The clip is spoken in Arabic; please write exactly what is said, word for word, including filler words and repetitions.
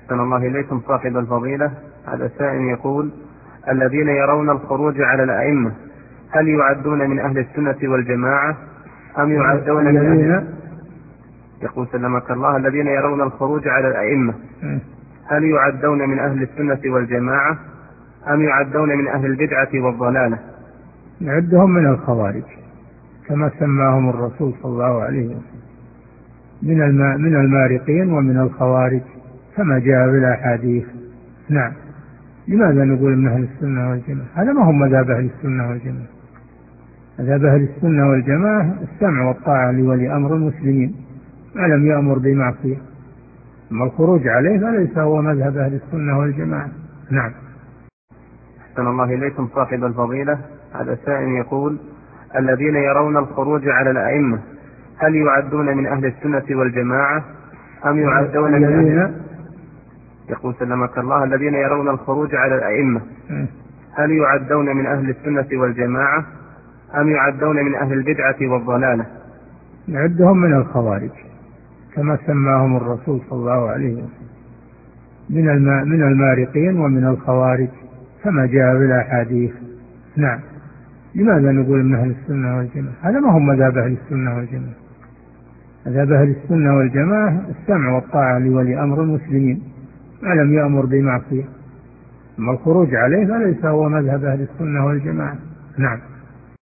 أحسن الله إليكم صاحب الفضيلة. هذا سائل يقول: الذين يرون الخروج على الأئمة هل يعدون من أهل السنة والجماعة أم يعدون من أهل؟ يقول سلمك الله: الذين يرون الخروج على الأئمة هل يعدون من أهل السنة والجماعة أم يعدون من أهل البدعة والضلالة؟ نعدهم من الخوارج كما سماهم الرسول صلى الله عليه وسلم، من من المارقين ومن الخوارج كما جاء في الأحاديث. نعم. لماذا نقول من أهل السنة والجماعة؟ هذا ما هم مذهب أهل السنة والجماعة. مذهب أهل السنة والجماعة السمع والطاعة لولي أمر المسلمين ما لم يأمر بمعصية، أما الخروج عليه فليس هو مذهب أهل السنة والجماعة. نعم. أحسن الله إليكم صاحب الفضيلة. هذا سائل يقول: الذين يرون الخروج على الأئمة هل يعدون من أهل السنة والجماعة أم يعدون من أهل؟ يقول سلمك الله: الذين يرون الخروج على الأئمة هل يعدون من أهل السنة والجماعة أم يعدون من أهل البدعة والضلالة؟ نعدهم من الخوارج كما سماهم الرسول صلى الله عليه وسلم، من من المارقين ومن الخوارج كما جاء في الأحاديث. نعم. لماذا نقول من أهل السنة والجماعة؟ هذا ما هم مذهب أهل السنة والجماعة. مذهب أهل السنة والجماعة السمع والطاعة لولي أمر المسلمين ما لم يأمر بمعصية، أما الخروج عليه فليس هو مذهب أهل السنة والجماعة. نعم.